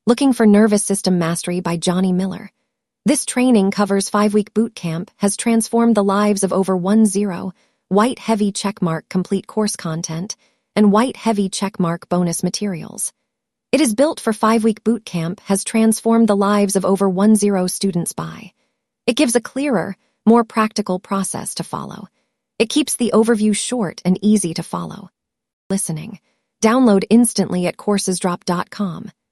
Looking for Nervous System Mastery by Johnny Miller. This training covers 5-week boot camp, has transformed the lives of over 10 white heavy checkmark complete course content and white heavy checkmark bonus materials. It is built for 5-week boot camp, has transformed the lives of over 10 students by. It gives a clearer, more practical process to follow. It keeps the overview short and easy to follow. Listening. Download instantly at coursesdrop.com.